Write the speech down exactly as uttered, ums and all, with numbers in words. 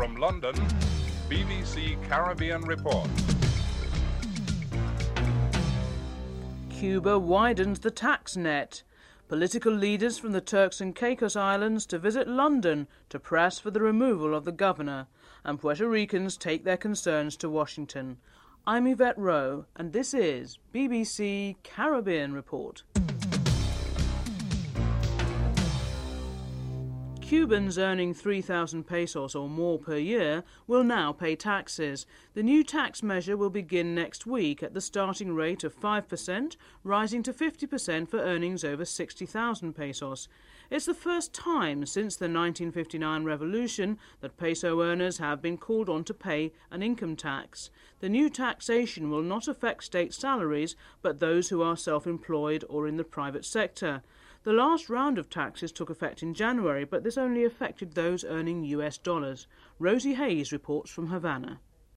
From London, B B C Caribbean Report. Cuba widens the tax net. Political leaders from the Turks and Caicos Islands to visit London to press for the removal of the governor, and Puerto Ricans take their concerns to Washington. I'm Yvette Rowe, and this is B B C Caribbean Report. Cubans earning three thousand pesos or more per year will now pay taxes. The new tax measure will begin next week at the starting rate of five percent, rising to fifty percent for earnings over sixty thousand pesos. It's the first time since the nineteen fifty-nine revolution that peso earners have been called on to pay an income tax. The new taxation will not affect state salaries, but those who are self-employed or in the private sector. The last round of taxes took effect in January, but this only affected those earning U S dollars. Rosie Hayes reports from Havana.